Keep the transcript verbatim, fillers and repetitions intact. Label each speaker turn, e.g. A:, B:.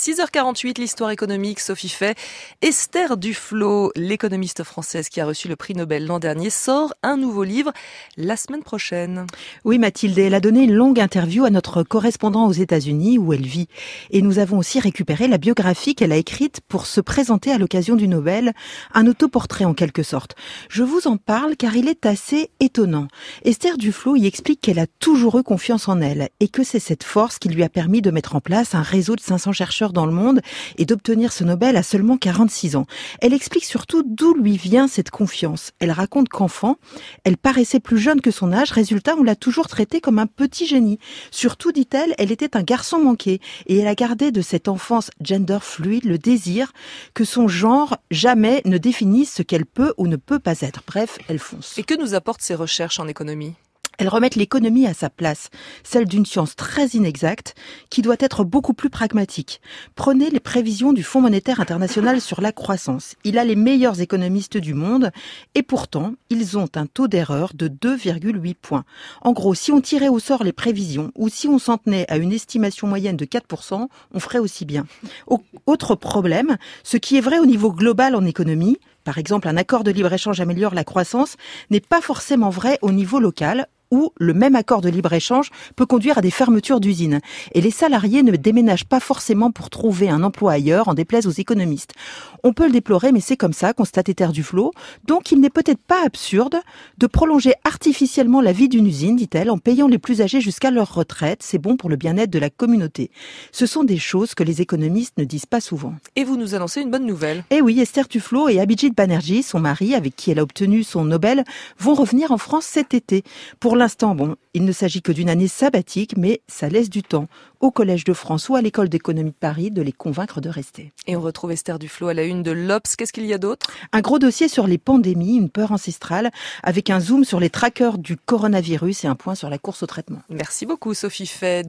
A: six heures quarante-huit, l'histoire économique, Sophie Fay. Esther Duflo, l'économiste française qui a reçu le prix Nobel l'an dernier, sort un nouveau livre la semaine prochaine.
B: Oui Mathilde, elle a donné une longue interview à notre correspondant aux États-Unis où elle vit. Et nous avons aussi récupéré la biographie qu'elle a écrite pour se présenter à l'occasion du Nobel, un autoportrait en quelque sorte. Je vous en parle car il est assez étonnant. Esther Duflo y explique qu'elle a toujours eu confiance en elle et que c'est cette force qui lui a permis de mettre en place un réseau de cinq cents chercheurs dans le monde et d'obtenir ce Nobel à seulement quarante-six ans. Elle explique surtout d'où lui vient cette confiance. Elle raconte qu'enfant, elle paraissait plus jeune que son âge, résultat, on l'a toujours traitée comme un petit génie. Surtout, dit-elle, elle était un garçon manqué et elle a gardé de cette enfance gender fluide le désir que son genre jamais ne définisse ce qu'elle peut ou ne peut pas être. Bref, elle fonce.
A: Et que nous apportent ces recherches en économie ?
B: Elles remettent l'économie à sa place, celle d'une science très inexacte qui doit être beaucoup plus pragmatique. Prenez les prévisions du Fonds monétaire international sur la croissance. Il a les meilleurs économistes du monde et pourtant, ils ont un taux d'erreur de deux virgule huit points. En gros, si on tirait au sort les prévisions ou si on s'en tenait à une estimation moyenne de quatre pour cent, on ferait aussi bien. Autre problème, ce qui est vrai au niveau global en économie, par exemple un accord de libre-échange améliore la croissance, n'est pas forcément vrai au niveau local, où le même accord de libre-échange peut conduire à des fermetures d'usines. Et les salariés ne déménagent pas forcément pour trouver un emploi ailleurs, en déplaise aux économistes. On peut le déplorer, mais c'est comme ça, constate Esther Duflo. Donc il n'est peut-être pas absurde de prolonger artificiellement la vie d'une usine, dit-elle, en payant les plus âgés jusqu'à leur retraite. C'est bon pour le bien-être de la communauté. Ce sont des choses que les économistes ne disent pas souvent.
A: Et vous nous annoncez une bonne nouvelle.
B: Eh oui, Esther Duflo et Abhijit Banerjee, son mari, avec qui elle a obtenu son Nobel, vont revenir en France cet été. Pour l'instant, bon, il ne s'agit que d'une année sabbatique, mais ça laisse du temps au Collège de France ou à l'École d'économie de Paris de les convaincre de rester.
A: Et on retrouve Esther Duflo à la une de l'Obs. Qu'est-ce qu'il y a d'autre ?
B: Un gros dossier sur les pandémies, une peur ancestrale, avec un zoom sur les trackers du coronavirus et un point sur la course au traitement.
A: Merci beaucoup Sophie Fay.